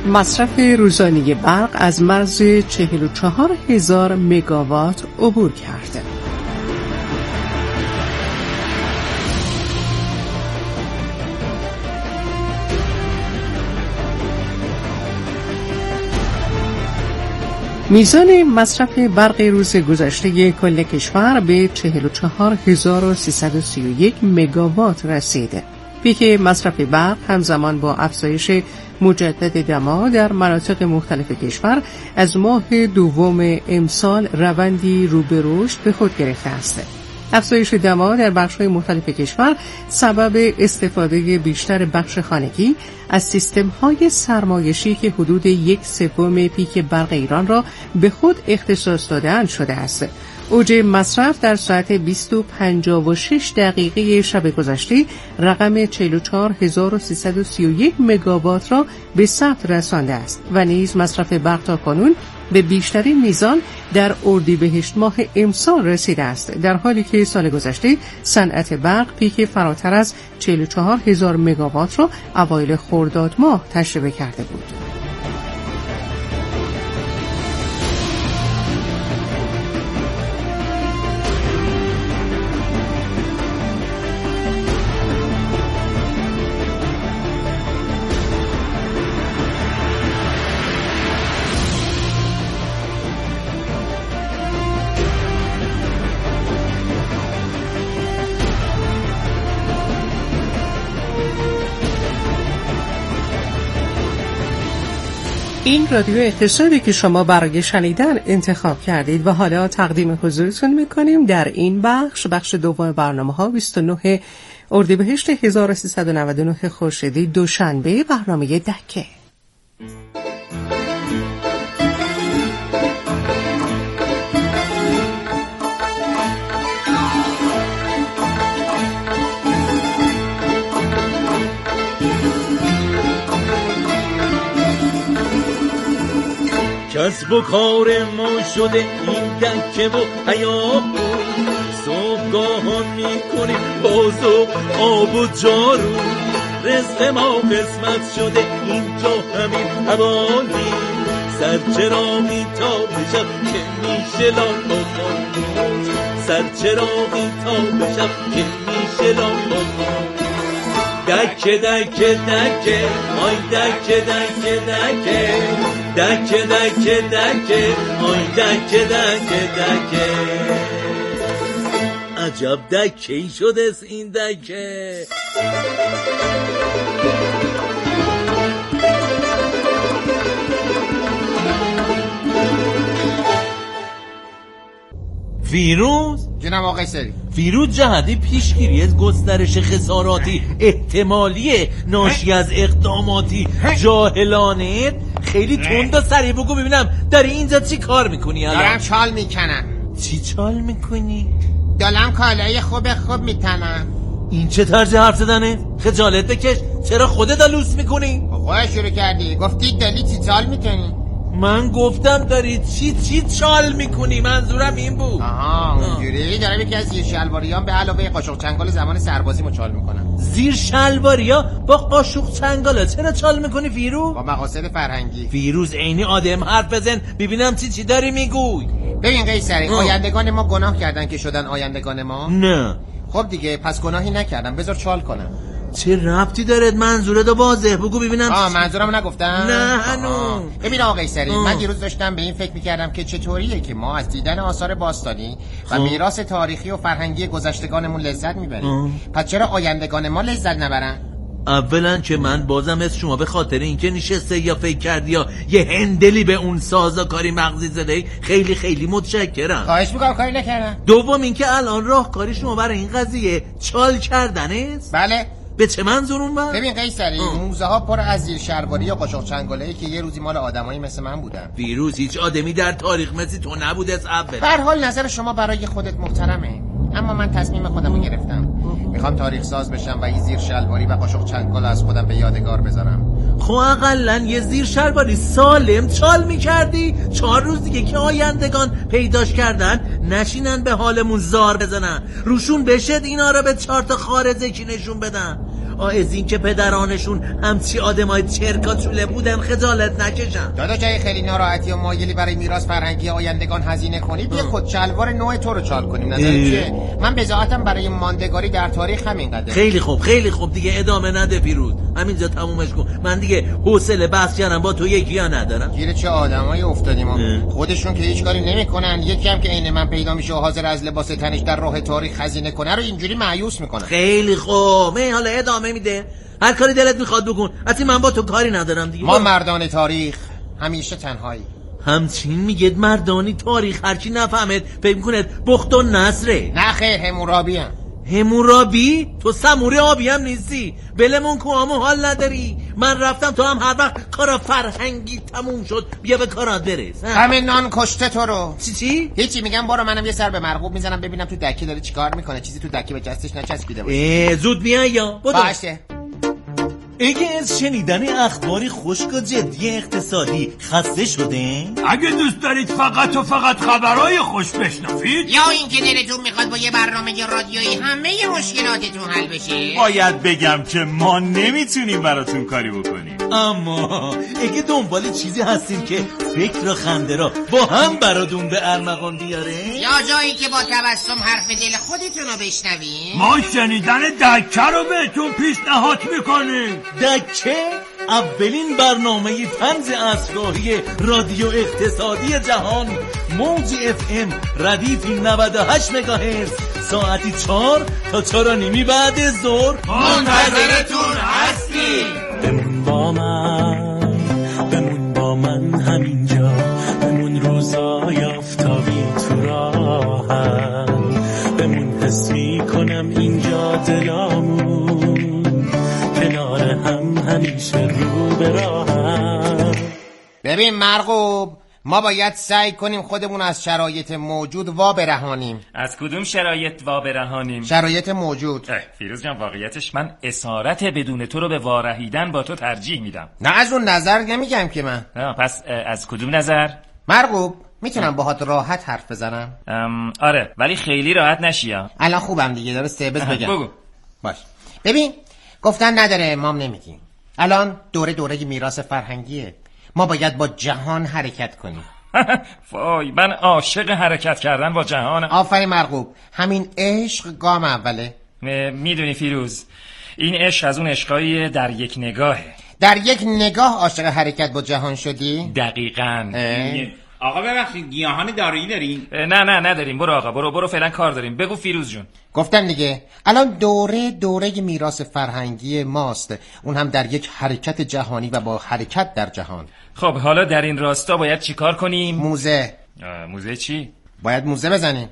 مصرف روزانه برق از مرز 44,000 مگاوات عبور کرده. میزان مصرف برق روز گذشته کل کشور به 44,331 مگاوات رسید. پیک مصرف برق همزمان با افزایش مجدد دما در مناطق مختلف کشور از ماه دوم امسال روندی رو به رشد به خود گرفته است. افزایش دما در بخش‌های مختلف کشور سبب استفاده بیشتر بخش خانگی از سیستم‌های سرمایشی که حدود 1/3 پیک برق ایران را به خود اختصاص داده‌اند شده است. اوج مصرف در ساعت 20:56 شب گذشته رقم 44,331 مگاوات را به ثبت رسانده است و نیز مصرف برق تاکنون به بیشترین میزان در اردیبهشت ماه امسال رسیده است، در حالی که سال گذشته صنعت برق پیک فراتر از 44,000 مگاوات را اوایل خرداد ماه تجربه کرده بود. این رادیو اقتصادی که شما برای شنیدن انتخاب کردید و حالا تقدیم حضورتون میکنیم در این بخش دوم برنامه‌ها 29 اردیبهشت 1399 خورشیدی دوشنبه برنامه دکه. کسب و کار ما شده این دکه و حیات، صبحگاهان میکنیم باز و آب و جارو، رزق ما قسمت شده اینجا همین حوالی، سر چرا میتابه شب که میشه لان با خاموش، سر چرا میتابه شب که میشه لان با خاموش. دکه دکه دکه آی دکه دکه دکه دکه دکه دکه آی دکه دکه دکه. عجب دکه ای شده است این دکه. فیروز جناب آقای سری، فیروز جهتی پیشگیری از گسترش خساراتی احتمالی ناشی از اقداماتی جاهلانه خیلی تند و سریع بگو ببینم داری اینجا چی کار میکنی؟ دارم چال میکنم. چی چال میکنی؟ دارم کالای خوب میتنم. این چه طرز حرف زدنه؟ خجالت بکش، چرا خودت لوس میکنی؟ خودت شروع کردی، گفتی داری چی چال میکنی. من گفتم داری چی چال میکنی، منظورم این بود. اونجوری دارم یکی از زیر شلواریان به علاوه قاشق چنگال زمان سربازی چال میکنم. زیر شلواریا با قاشق چنگالا چرا چال میکنی فیروز؟ با مقاصد فرهنگی. فیروز عینی آدم حرف بزن ببینم چی داری میگوی. ببین قیصری، آیندگان ما گناه کردن که شدن آیندگان ما؟ نه. خب دیگه پس گناهی نکردم، بذار چال کنم. چه ربطی داره؟ منظورت رو واضح بگو ببینم. منظورم نگفتم؟ نه هنوز. ببین آقای سری، من دیروز داشتم به این فکر میکردم که چطوریه که ما از دیدن آثار باستانی و میراث تاریخی و فرهنگی گذشتگانمون لذت میبریم. پس چرا آیندگان ما لذت نبرن؟ اولا که من بازم از شما به خاطر اینکه نشسته یا فکر کردی یا یه هندلی به اون سازوکاری مغزی زده خیلی خیلی متشکرم. خواهش میکنم، کاری نکردم. دوم اینکه الان راهکاری شما برای این قضیه چال کردنه؟ بله. به چه منظور اون من؟ ببین قیصری، موزه ها پر از زیر شلواری یا قاشق چنگالایی که یه روزی مال آدمایی مثل من بودن. فیروز هیچ آدمی در تاریخ مثل تو نبود از اول. به هر حال نظر شما برای خودت محترمه، اما من تصمیم خودم رو گرفتم. میخوام تاریخ ساز بشم و این زیر شلواری و قاشق چنگال از خودم به یادگار بذارم. خب اقلن یه زیر شلواری سالم چال میکردی 4 روز دیگه که آیندگان پیداش کردن نشینن به حالمون زار بزنن روشون بشد اینا رو به 4 تا خارزه کی نشون بدن. از این که پدرانشون همچی آدمای چرکاتوله بودن خجالت نکشن. داداش اگه خیلی ناراحتی و مایلی برای میراث فرهنگی آیندگان هزینه کنی بیا خود شلوار نوع تو رو چال کنیم. نظرت چیه؟ من بضاعتم برای ماندگاری در تاریخ همینقدره. خیلی خوب دیگه ادامه نده پیروز، همینجا تمومش کن. من دیگه حوصله بحث کردم با تو یکی ها ندارم. گیر چه آدمایی افتادیم ما. خودشون که هیچ کاری نمیکنن، یکی هم که عین من پیدا میشه و حاضر از لباس تنش در راه تاریخ خزینه کنه رو اینجوری مایوس میکنن. خیلی خوب، من حالا ادامه میده. هر کاری دلت میخواد بکن. اصلا من با تو کاری ندارم دیگه. ما مردان تاریخ همیشه تنهایی. همچین میگید مردانی تاریخ هرچی نفهمد فکر میکند بخت و نصره. نه خیر، همورابی هم. همورابی؟ تو سموره آبی هم نیستی. بلمون کوامو حال نداری. من رفتم تو هم هر وقت کارا فرهنگی تموم شد بیا به کارات برس. همه نان کشته تو رو. چی؟ هیچی، میگم برو منم یه سر به مرغوب میزنم ببینم تو دکی داره چیکار میکنه، چیزی تو دکی به دستش نچسبیده باشه. زود بیا یا باشه. اگه از شنیدن اخباری خشک و جدی اقتصادی خسته شده، اگه دوست دارید فقط و فقط خبرهای خوش بشنوید، یا اینکه دلتون میخواد با یه برنامه رادیویی همه مشکلاتتون حل بشه، باید بگم که ما نمیتونیم براتون کاری بکنیم. اما اگه دنبال چیزی هستیم که فکر و خنده را با هم براتون به ارمغان بیاره، یا جایی که با تبسم حرف دل خودتون رو بشنویم، ما شنیدن دکه رو بهتون پیشنهاد میکنیم. دکه اولین برنامه طنز اصلاحی رادیو اقتصادی جهان، موج FM ردیف 98 مگاهرتز، ساعتی 4 تا 4:30 بعد ظهر منتظرتون هستیم. بمون با من همینجا، بمون روزای آفتابی تو راهم، بمون حس میکنم اینجا دلامون کنار هم همیشه رو به راهم. ببین مرغوب، ما باید سعی کنیم خودمون از شرایط موجود وا برهانیم. از کدوم شرایط وا برهانیم؟ شرایط موجود. فیروز جان واقعیتش من اسارت بدون تو رو به وارهیدن با تو ترجیح میدم. نه از اون نظر نمیگم که من. پس از کدوم نظر؟ مرغوب میتونم باهات راحت حرف بزنم؟ آره ولی خیلی راحت نشیا. الان خوبم دیگه، درسته؟ بگم. بگو. باش. ببین گفتن نداره مام نمیگیم. الان دوره میراث فرهنگیه. ما باید با جهان حرکت کنیم. وای من عاشق حرکت کردن با جهانم. آفرین مرغوب، همین عشق گام اوله. میدونی فیروز این عشق از اون عشقایی در یک نگاهه. در یک نگاه عاشق حرکت با جهان شدی؟ دقیقاً. آقا ببخشید گیاهان دارویی دارین؟ نه نداریم. برو آقا برو فعلا کار داریم. بگو فیروز جون. گفتم دیگه الان دوره میراث فرهنگی ماست، اون هم در یک حرکت جهانی و با حرکت در جهان. خب حالا در این راستا باید چی کار کنیم؟ موزه چی؟ باید موزه بزنیم.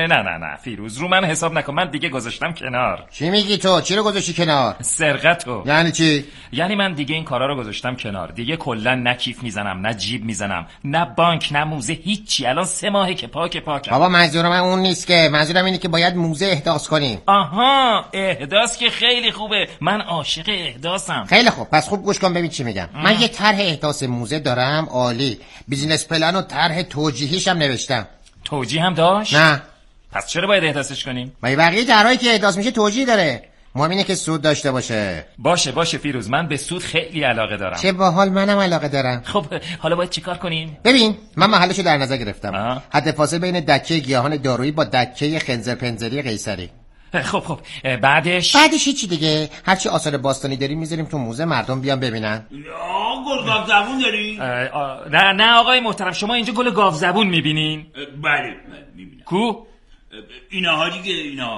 نه فیروز رو من حساب نکن، من دیگه گذاشتم کنار. چی میگی تو؟ چی رو گذاشتی کنار؟ سرقتو. یعنی چی؟ یعنی من دیگه این کارا رو گذاشتم کنار. دیگه کلا نه کیف میزنم نه جیب میزنم نه بانک نه موزه، هیچی. الان 3 ماهه که پاکم. بابا منظور من اون نیست که، منظورم اینه که باید موزه احداث کنیم. آها احداث که خیلی خوبه، من عاشق احداثم. خیلی خوب، پس خوب گوش کن ببین چی میگم. من یه طرح احداث موزه دارم عالی، بیزینس پلن و طرح توجیهیش هم نوشتم. توجیه هم داشت؟ نه. پس چرا باید احداثش کنیم؟ بقیه طرحایی که احداث میشه توجیه داره، مهم اینه که سود داشته باشه. باشه فیروز، من به سود خیلی علاقه دارم. چه باحال، منم علاقه دارم. خب حالا باید چیکار کنیم؟ ببین من محلشو در نظر گرفتم. حد فاصله بین دکه گیاهان دارویی با دکه خنزر پنزری قیصری. خب بعدش هیچی دیگه، هرچی آثار باستانی داریم میذاریم تو موزه، مردم بیان ببینن. گل گاو زبون داری؟ نه آقای محترم، شما اینجا گل گاو زبون میبینین؟ بله میبینم. کو؟ اینا ها دیگه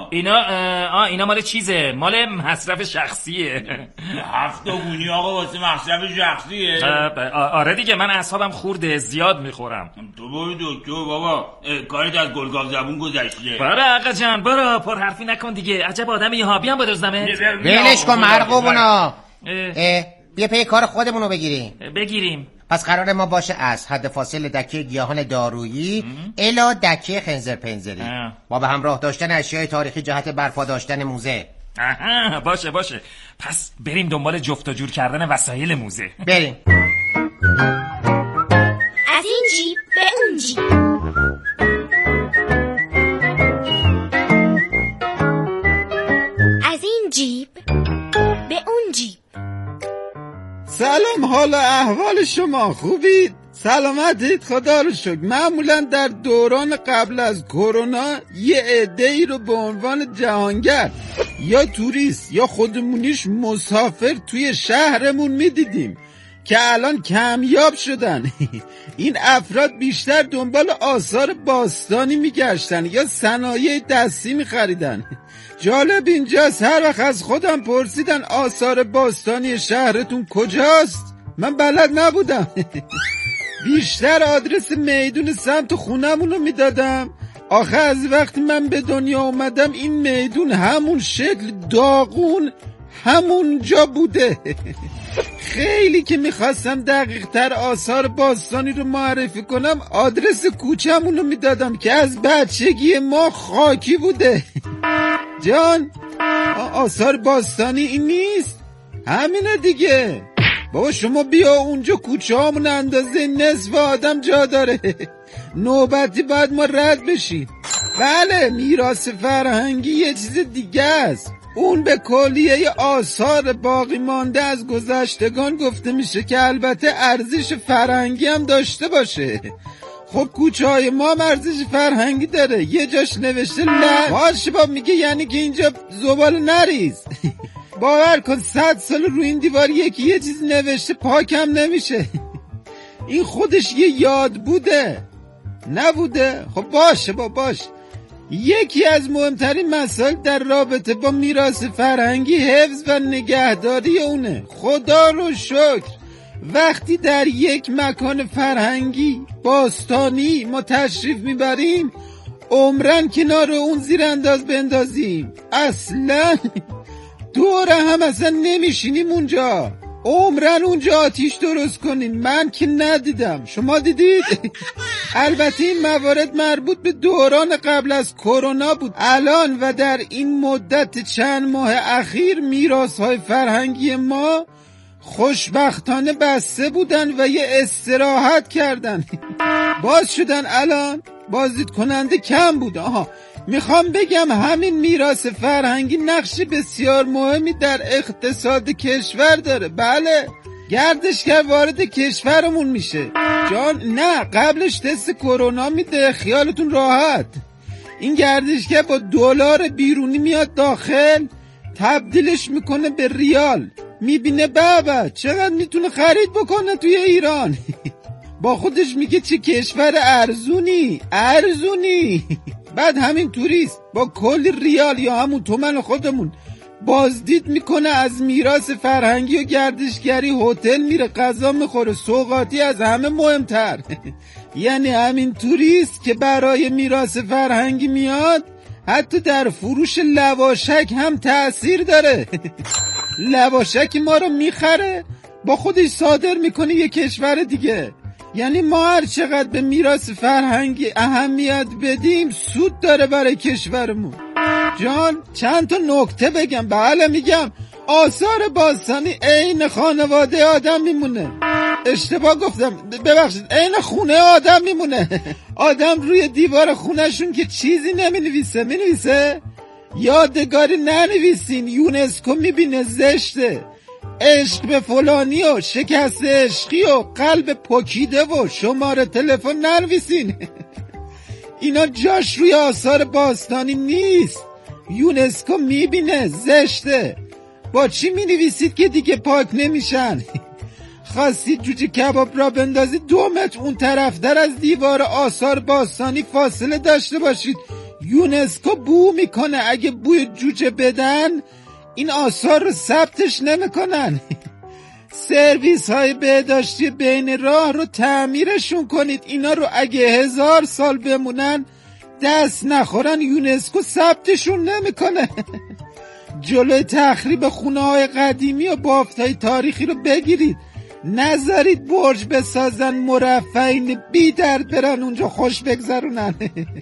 اینا مال چیزه، مال مصرف شخصیه. 7 گونی آقا واسه مصرف شخصیه؟ آره دیگه، من اعصابم خورده زیاد میخورم. تو برو دکتر بابا، کارت از گلگاو زبون گذشته. برو آقا جان برو، پر حرفی نکن دیگه. عجب آدم یهابی هم بدزدمه. ولش کن مرغوبونا، بیا پی کار خودمونو بگیریم. پس قرار ما باشه از حد فاصل دکه گیاهان دارویی الی دکه خنزر پنزری با به همراه داشتن اشیاء تاریخی جهت برپا داشتن موزه. باشه. پس بریم دنبال جفت و جور کردن وسایل موزه. بریم. از این جیب به اون جیب، از این جیب به سلام، حال احوال شما خوبید؟ سلامتید؟ خدا رو شکر. معمولا در دوران قبل از کرونا یه عده‌ای رو به عنوان جهانگرد یا توریست یا خودمونیش مسافر توی شهرمون میدیدیم که الان کمیاب شدن. این افراد بیشتر دنبال آثار باستانی میگشتن یا صنایع دستی میخریدن. جالب اینجاست هر وقت از خودم پرسیدن آثار باستانی شهرتون کجاست، من بلد نبودم. بیشتر آدرس میدون سمت خونمونو میدادم. آخه از وقتی من به دنیا اومدم این میدون همون شکل داغون همون جا بوده. خیلی که میخواستم دقیق تر آثار باستانی رو معرفی کنم آدرس کوچمونو میدادم که از بچگی ما خاکی بوده. جان، آثار باستانی این نیست؟ همینه دیگه. بابا شما بیا اونجا، کوچه همون اندازه نصف آدم جا داره. نوبتی باید ما رد بشیم. بله، میراث فرهنگی یه چیز دیگه است. اون به کلیه آثار باقی مانده از گذشتگان گفته میشه که البته ارزش فرهنگی هم داشته باشه. خب کوچه های ما ارزش فرهنگی داره. یه جاش نوشته باشه با میگه یعنی که اینجا زباله نریز. باور کن 100 سال روی این دیوار یکی یه چیز نوشته پاکم نمیشه. این خودش یه یاد بوده نبوده. خب باشه باشه. یکی از مهمترین مسائل در رابطه با میراث فرهنگی حفظ و نگهداری اونه. خدا رو شکر وقتی در یک مکان فرهنگی باستانی ما تشریف میبریم عمرن کنار اون زیر انداز بندازیم. اصلا دور هم اصلا نمیشینیم اونجا. عمرن اونجا آتیش درست کنیم. من که ندیدم، شما دیدید؟ البته این موارد مربوط به دوران قبل از کرونا بود. الان و در این مدت چند ماه اخیر میراث‌های فرهنگی ما خوشبختانه بسته بودن و یه استراحت کردن. باز شدن الان، بازدید کننده کم بود. میخوام بگم همین میراث فرهنگی نقش بسیار مهمی در اقتصاد کشور داره. بله، گردشگر وارد کشورمون میشه. جان نه، قبلش تست کرونا میده، خیالتون راحت. این گردشگر با دلار بیرونی میاد داخل، تبدیلش میکنه به ریال، میبینه بابا چقدر میتونه خرید بکنه توی ایران. با خودش میگه چه کشور ارزونی. بعد همین توریست با کلی ریال یا همون تومن خودمون بازدید میکنه از میراث فرهنگی و گردشگری، هتل میره، غذا میخوره، سوغاتی از همه مهمتر. یعنی همین توریست که برای میراث فرهنگی میاد حتی در فروش لواشک هم تأثیر داره. لواشک ما رو میخره با خودش صادر میکنه یه کشور دیگه. یعنی ما هر چقدر به میراث فرهنگی اهمیت بدیم سود داره برای کشورمون. جان چند تا نکته بگم. بله میگم آثار باستانی عین خانواده آدم میمونه. اشتباه گفتم، ببخشید، عین خونه آدم میمونه. آدم روی دیوار خونهشون که چیزی نمینویسه، مینویسه یادگاری ننویسین، یونسکو میبینه زشته. عشق به فلانی و شکست عشقی و قلب پکیده و شماره تلفن ننویسین. اینا جاش روی آثار باستانی نیست. یونسکو میبینه زشته. با چی مینویسید که دیگه پاک نمیشن؟ خواستید جوجه کباب را بندازید 2 متر اون طرفتر از دیوار آثار باستانی فاصله داشته باشید، یونسکو بو میکنه. اگه بوی جوجه بدن این آثار رو ثبتش نمیکنن. سرویس های بهداشتی بین راه رو تعمیرشون کنید. اینا رو اگه 1000 سال بمونن دست نخورن یونسکو ثبتشون نمیکنه. جلوی تخریب خونه های قدیمی و بافت های تاریخی رو بگیرید. نذارید برج بسازن مرفعین بی درد برن اونجا خوش بگذرونن.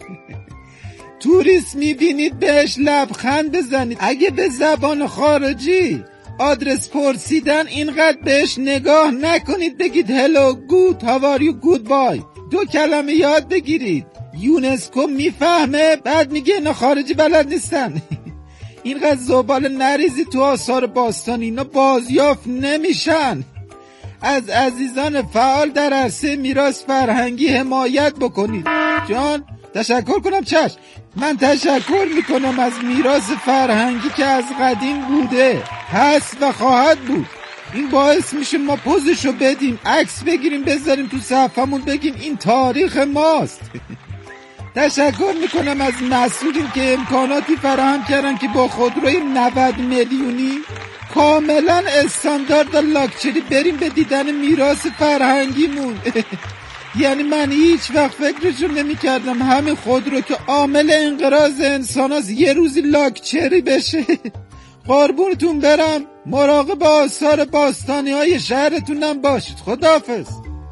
توریست میبینید بهش لبخند بزنید. اگه به زبان خارجی آدرس پرسیدن اینقدر بهش نگاه نکنید، بگید هلو، گود، هاواریو، گود بای. 2 کلمه یاد بگیرید. یونسکو میفهمه، بعد میگه اینا خارجی بلد نیستن. اینقدر زباله نریزی تو آثار باستانی، اینا بازیافت نمیشن. از عزیزان فعال در عرصه میراث فرهنگی حمایت بکنید. جان تشکر کنم. چشم. من تشکر میکنم از میراث فرهنگی که از قدیم بوده، هست و خواهد بود. این باعث میشه ما پوزشو بدیم، عکس بگیریم بذاریم تو صفحمون، بگیم این تاریخ ماست. تشکر میکنم از مسئولین که امکاناتی فراهم کردن که با خودروی 90 میلیونی کاملا استاندارد و لاکچری بریم به دیدن میراث فرهنگیمون. یعنی من هیچ وقت فکرشو نمی کردم همین خودرو که عامل انقراض انسان هست یه روزی لاکچری بشه. قربونتون برم. مراقب آثار باستانی های شهرتونم باشید. خداحافظ.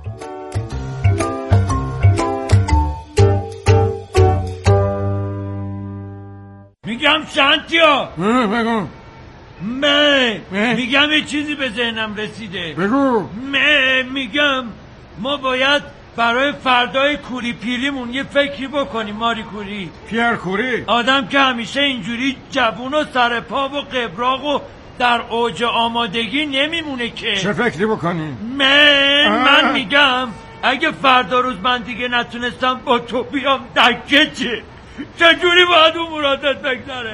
میگم شانتیا بگو. میگم یه چیزی به ذهنم رسیده. بگو. میگم ما باید برای فردای کوری پیریمون یه فکری بکنیم. ماری کوری، پیر کوری، آدم که همیشه اینجوری جوون و سر پا و قبراق و در اوج آمادگی نمیمونه که. چه فکری بکنیم؟ من میگم اگه فردا روز من دیگه نتونستم با تو بیام دکه چجوری باید اون مرادت بگذاره؟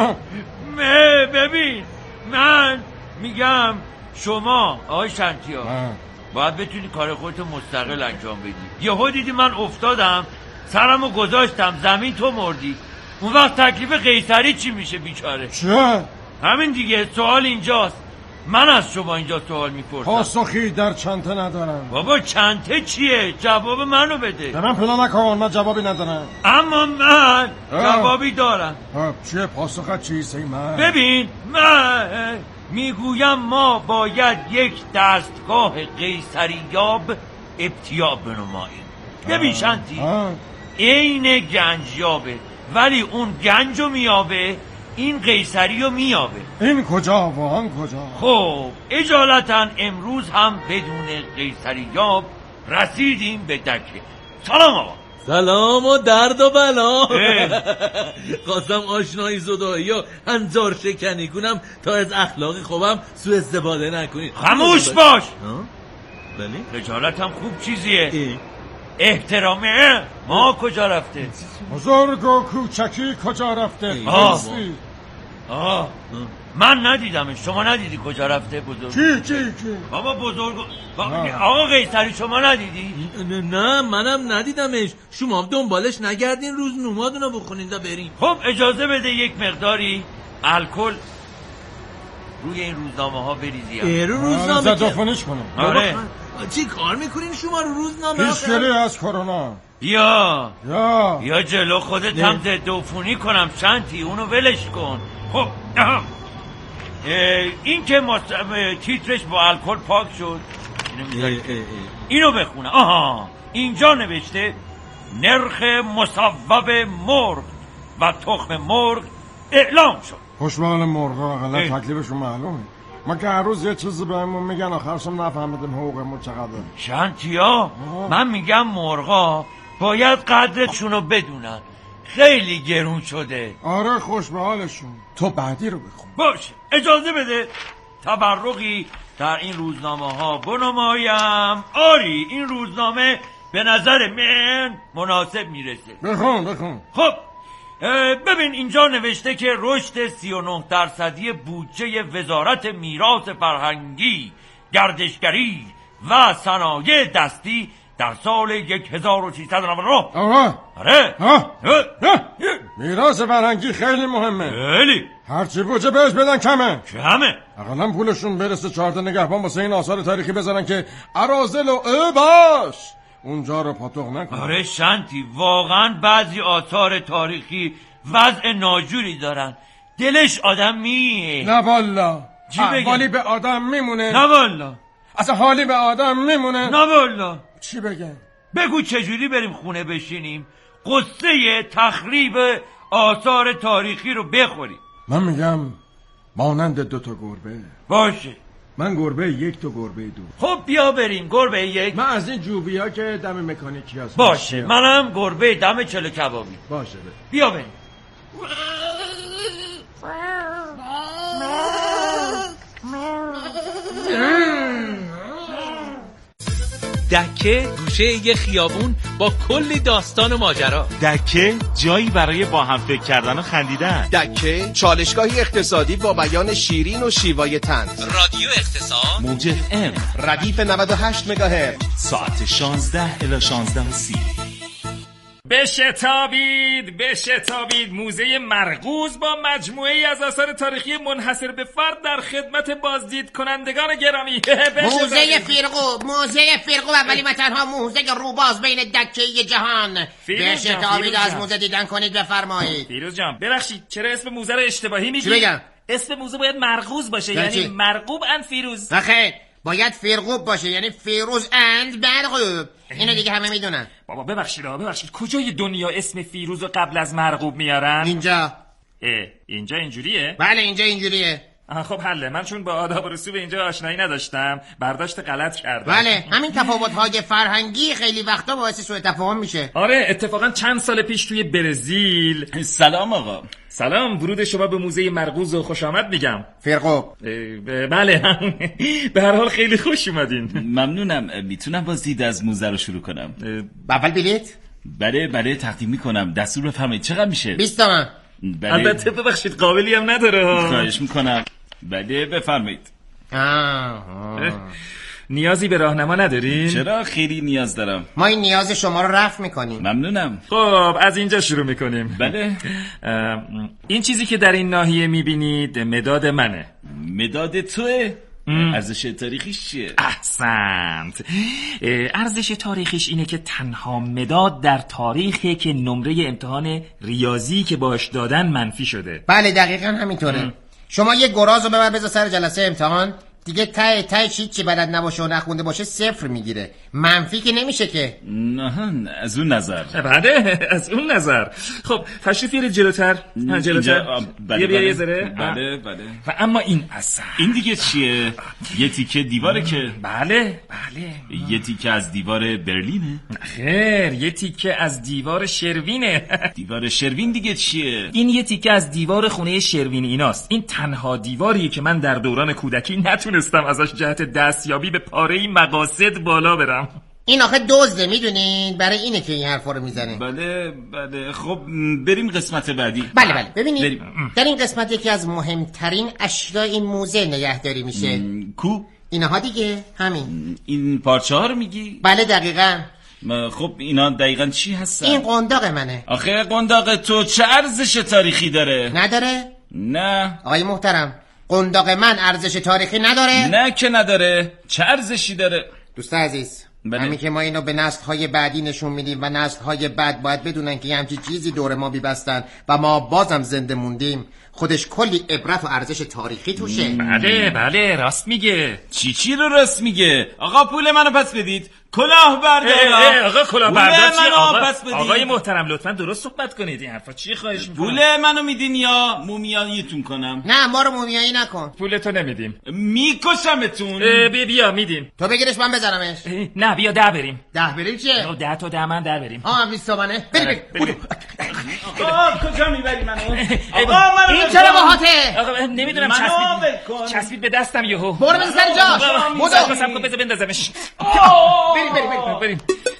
ببین من میگم شما آقای شنتیا باید بتونی کار خودتو مستقل انجام بدی. یهو دیدی من افتادم سرمو گذاشتم زمین، تو مردی. اون وقت تکلیف قیصری چی میشه بیچاره؟ چه؟ همین دیگه. سوال اینجاست. من از شما اینجا سوال میپرسم. پاسخی در چنته ندارم. بابا چنته چیه؟ جواب منو بده. به من پلا نکن، من جوابی ندارم. اما من جوابی دارم. چیه پاسخت چیست من؟ ببین من میگویم ما باید یک دستگاه قیصریاب ابتیاب بنماییم. ببین شنتی این گنجیابه، ولی اون گنجو میابه، این قیصریو میابه. این کجا و آن کجا؟ خب اجالتا امروز هم بدون قیصریاب رسیدیم به دکه. سلام آقا. سلام و درد و بلا. قاسم آشنایی زدایی و انجار شکنی کنم تا از اخلاقی خوبم سوء استفاده نکنی. خاموش باش. بله رجالت هم خوب چیزیه. احترامه ما کجا رفته؟ بزرگ و کوچکی کجا رفته؟ من ندیدمش. شما ندیدی کجا رفته بزرگ؟ کی؟ بابا بزرگ آقا قیصری شما ندیدی؟ نه منم ندیدمش. شما دنبالش نگردین، روزنامه‌دونو بخونین تا بریم. خب اجازه بده یک مقداری الکل روی این روزنامه ها بریزی. رو روزنامه دفنش کنم. آره. چی کار میکنین شما رو روزنامه؟ پیشگیری از کرونا. یا جلو خودت هم ضد عفونی کنم شنتی، اونو ولش کن. خب این که تیترش با الکل پاک شد، اینو بخونم. اینجا نوشته نرخ مصوب مرغ و تخم مرغ اعلام شد. خوشبال مرغا اقلا تکلیفشون معلومه. ما که هر روز یه چیزی بهمون میگن آخرشم نفهمیدیم حقوقمون چقدره. شنتیا من میگم مرغا باید قدرشونو بدونن. خیلی گرون شده. آره خوش به حالشون. تو بعدی رو بخون. باشه اجازه بده تبرقی در این روزنامه ها بنمایم. آری این روزنامه به نظر من مناسب میرسه. بخون. خب ببین اینجا نوشته که رشد 39% بودجه وزارت میراث فرهنگی، گردشگری و صنایع دستی در سال 1399. آره میراث فرهنگی خیلی مهمه. خیلی. هرچی بودجه بهش بدن کمه. اقلا پولشون برسه 14 نگهبان واسه این آثار تاریخی بذارن که اراذل و باش اونجا رو پاتوق نکن. آره شنتی واقعا بعضی آثار تاریخی وضع ناجوری دارن. دلش آدمی. نه والا. حالی به آدم میمونه. نه والا. اصلا حالی به آدم میمونه. نه والا. چی بگم؟ بگو چجوری بریم خونه بشینیم قصه تخریب آثار تاریخی رو بخوریم. من میگم مانند 2 تا گربه. باشه. من گربه 1 تو گربه 2. خب بیا بریم گربه 1. من از این جوبیا که دم مکانیکی هست. باشه منم گربه دم چلو کبابی. باشه بیا بریم. دکه گوشه یه خیابون با کلی داستان و ماجرا. دکه جایی برای با هم فکر کردن و خندیدن. دکه چالشگاهی اقتصادی با بیان شیرین و شیوای طنز. رادیو اقتصاد موج ام ردیف 98 مگاهرتز ساعت 16 الی 16:30. بشتابید موزه مرغوز با مجموعه‌ای از آثار تاریخی منحصر به فرد در خدمت بازدید کنندگان گرامی. موزه فرقو اولی و تنها موزه روباز بین دکه جهان. بشتابید از موزه دیدن کنید بفرمایید. فیروز جان ببخشید چرا اسم موزه رو اشتباهی میگی؟ چی بگم؟ اسم موزه باید مرغوز باشه، یعنی مرغوب اند فیروز. آخه باید فرقوب باشه، یعنی فیروز اند مرغوب. اینو دیگه همه میدونن. بابا ببخشید کجای دنیا اسم فیروز رو قبل از مرغوب میارن؟ اینجا. اینجا اینجوریه؟ بله اینجا اینجوریه. خب حله، من چون با آداب و رسوم اینجا آشنایی نداشتم برداشت غلط کردم. بله همین تفاوت‌های فرهنگی خیلی وقتا باعث سوء تفاهم میشه. آره اتفاقا چند سال پیش توی برزیل. سلام آقا. سلام، ورود شما به موزه مرغوز و خوش آمد میگم. فرقوب. بله به هر حال خیلی خوش اومدین. ممنونم. میتونم بازدید از موزه رو شروع کنم؟ اول بلیت؟ بله تقدیم میکنم. دستور بفرمایید چقدر میشه؟ 20 تومن. البته ببخشید قابلی هم نداره. خواهش میکنم. بله بفرمایید. نیازی به راهنما ندارین؟ چرا خیلی نیاز دارم. ما این نیاز شما رو رفع میکنیم. ممنونم. خب از اینجا شروع میکنیم. بله. این چیزی که در این ناحیه میبینید مداد منه. مداد توه؟ ارزش تاریخیش چیه؟ احسنت. ارزش تاریخیش اینه که تنها مداد در تاریخه که نمره امتحان ریاضی که باش دادن منفی شده. بله دقیقاً همینطوره. شما یه گراز رو ببر بذار سر جلسه امتحان، دیگه ته چی بلد نباشه و نخونده باشه 0 میگیره. منفی که نمیشه که. نه از اون نظر. بله از اون نظر. خب تشریف بیارید جلوتر. بیا یه ذره. بله. و اما این اصلا این دیگه چیه؟ یه تیکه دیواره که. بله. یه تیکه از دیوار برلینه؟ خیر یه تیکه از دیوار شروینه. دیوار شروین دیگه چیه؟ این یه تیکه از دیوار خونه شروین ایناست. این تنها دیواریه که من در دوران کودکی نتونستم ازش جهت دستیابی به پاره‌ای مقاصد بالا برم. این آخه دزده میدونین، برای اینه که این حرفا رو میزنه. بله خب بریم قسمت بعدی. بله ببینید در این قسمت یکی از مهمترین اشیاء این موزه نگهداری میشه. کو؟ اینها دیگه همین. این پارچه ها رو میگی؟ بله دقیقاً. خب اینا دقیقاً چی هستن؟ این قنداق منه. آخه قنداق تو چه ارزش تاریخی داره؟ نداره؟ نه. آقای محترم قنداق من ارزش تاریخی نداره؟ نه که نداره. چه ارزشی داره؟ دوست عزیز همین که ما اینو به نسل‌های بعدی نشون میدیم و نسل‌های بعد باید بدونن که همچین چیزی دور ما بیبستن و ما بازم زنده موندیم، خودش کلی عبرت و ارزش تاریخی توشه. بله راست میگه. چی رو راست میگه؟ آقا پول منو پس بدید. کلاه بردار. آقا کلاه بردار چی؟ آقای محترم لطفا درست صحبت کنید. این حرفا چی خواهش می‌کنم؟ پول منو میدین یا مومیاییتون کنم؟ نه ما رو مومیایی نکن. پولتو نمیدیم. میکشمتون. بیا میدیم. تو بگیرش من بزنمش. نه بیا 10 بریم. 10 بریم چیه؟ 10 تا 10 من 10 بریم. 20 تومنه. بریم. کجا میبری منو؟ این چرا باهاته؟ آقا نمیدونم چسبید به دستم یهو. برو بزن سر جاش. بذار بندازمش. بریم.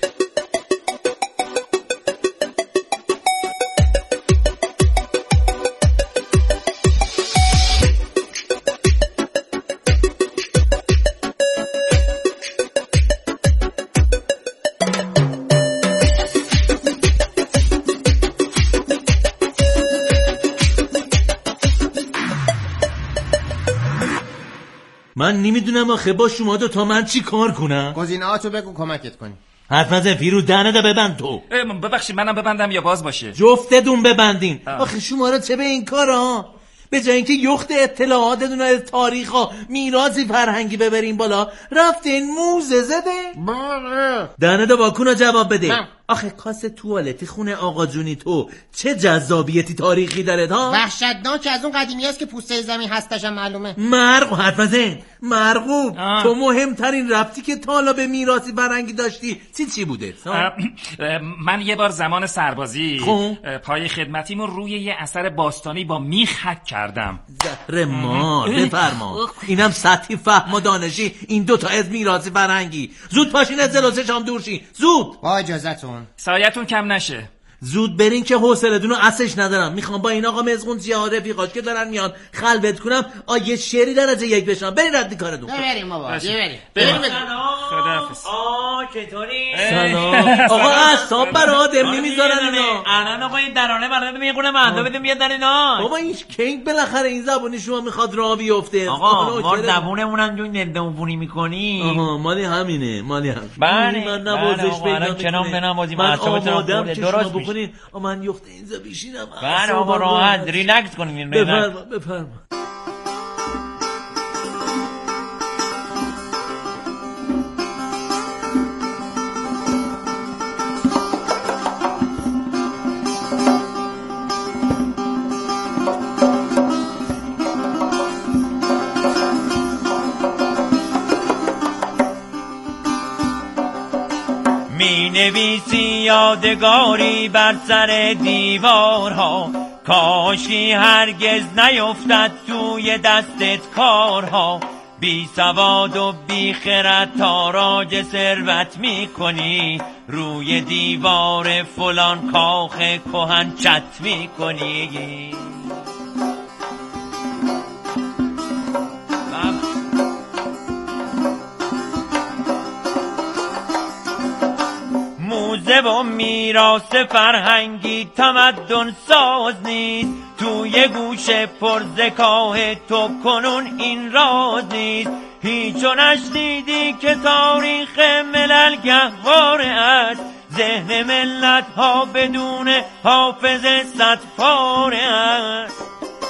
من نمیدونم آخه با شما دو تا من چی کار کنم؟ گزینه‌هاتو بگو کمکت کنی. حرف نزن فیروز، دهنه ببند تو. ببخشید منم ببندم یا باز باشه؟ جفتتون ببندین. آخه شما رو چه به این کارا؟ به جای اینکه یخت اطلاعاتتون از تاریخ و میراثی فرهنگی ببرین بالا، رفتین موزه زده؟ دهنه واکونا جواب بده. آخه کاسه توالتی خونه آقا جونی تو چه جذابیتی تاریخی داره ها؟ وحشتناک، از اون قدیمی است که پوسته زمین هستش هم معلومه. مرغوب حرف نزن. مرغوب تو مهمترین ربطی که تا حالا به میراثی فرهنگی داشتی چی بوده؟ من یه بار زمان سربازی پای خدمتیمو روی یه اثر باستانی با میخ حک کردم. زهر مار بفرما. اینم سطحی فهم و دانشی، این دوتا از میراثی فرهنگی. زود پاشین از جلوس شام دور شین، زود. با اجازهتون. سایتون کم نشه. زود برین که حوصله‌تون رو اصلش ندارم. میخوام با این آقا مزغون زیا رفیقاش که دارن میان خلوت کنم یه شعری درجه 1 بشم. برین رد کارتون. بریم بابا. بریم. خداحافظ. چطوری؟ سلام. آقا اعصاب بر آدم نمیذارن اینا. الان آقا این درانه برات میخونه مندا بده میاد در اینا. بابا این کی بالاخره این زبونی شما میخواد راه بیفته. آقا ما زبونمونم جون دندونی میکنی. آها مالی همینه، مالی هم. بله. من نوازش پیدا کنم بنوازیم اعصابتون درست بکنین. من یخت اینجا بیشینم. بله آقا راحت ریلکس کنیم. بفرما. می نویسی یادگاری بر سر دیوارها، کاشی هرگز نیفتد توی دستت کارها. بی سواد و بی خرد تاراج ثروت می کنی، روی دیوار فلان کاخ کهن چت می کنی. موزه و میراث فرهنگی تمدن ساز نیست، توی گوش پرزکاه تو کنون این راز نیست. هیچو نشنیدی که تاریخ ملل گهواره است، ذهن ملت ها بدون حافظه صدفاره است.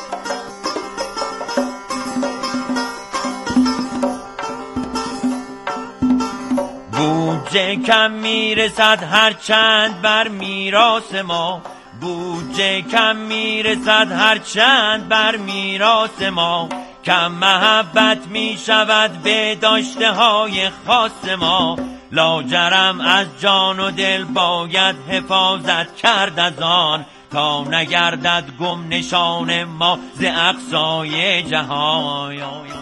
بودجه کم میرسد هر چند بر میراث ما، بودجه کم میرسد هر چند بر میراث ما. کم محبت میشود به داشته های خاص ما، لاجرم از جان و دل باید حفاظت کرد از آن، تا نگردد گم نشان ما ز اقصای جهان.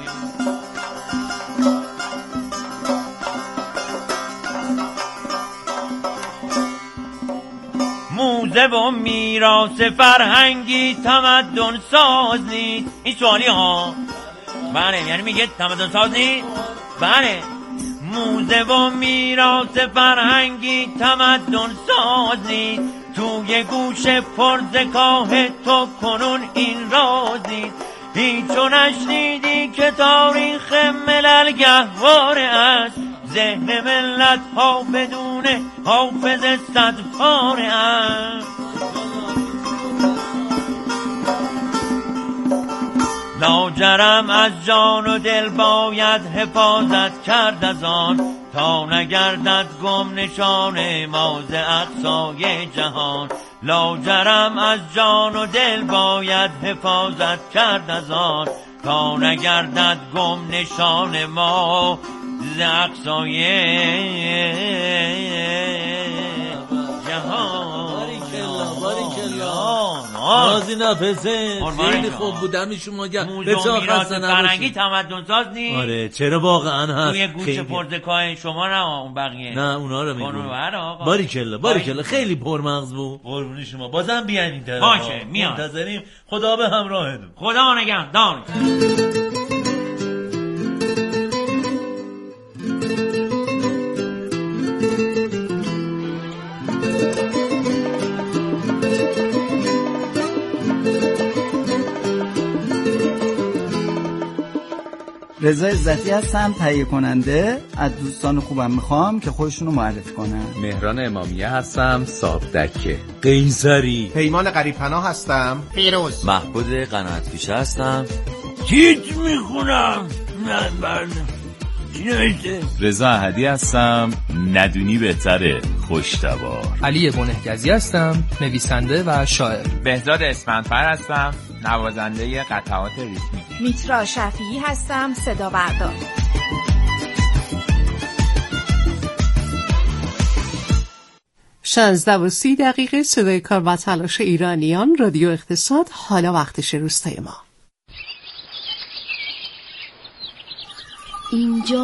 موزه و میراث فرهنگی تمدن ساز نیست. این سوالی ها بله، یعنی میگه تمدن ساز نیست. بله، موزه و میراث فرهنگی تمدن ساز نیست، توی گوش پرزکاه تو کنون این راز نیست. هیچو نشنیدی که تاریخ ملل گهواره است، ذهن ملت ها بدون حافظ صدپاره است. لاجرم از جان و دل باید حفاظت کرد از آن، تا نگردد گم نشان ما ز اقصای جهان. لاجرم از جان و دل باید حفاظت کرد از آن، تا نگردد گم نشان ما ز اقصای جهان. نازی نفسه خیلی خوب بودم شما به چه خسته فرنگی تمدن ساز نیست. آره چرا واقعا هست. توی گوش پرزکای شما نه اون بقیه نه اونا رو میگم. باریکلا خیلی پرمغز بود. قربون شما بازم بیاین این طرف. باشه میام. منتظریم. خدا به همراهتون. خدا نگهدار. رضا عزتی هستم، تهیه کننده. از دوستان خوبم میخوام که خودشونو معرفی کنن. مهران امامیه هستم، صاحب دکه. قیصری. پیمان قریب‌پناه هستم. فیروز. محمود قناعت‌پیشه هستم. چیت میخونم. من چی نوشته؟ رضا احدی هستم، ندونی بهتره، خوشتبار. علی بنهگزی هستم، نویسنده و شاعر. بهزاد اسفندفر هستم، نوازنده قطعات ریتمی. میترا شفیعی هستم، صدا بردار. شانزده و 30 دقیقه صدای کار و تلاش ایرانیان، رادیو اقتصاد. حالا وقتش روستای ما. اینجا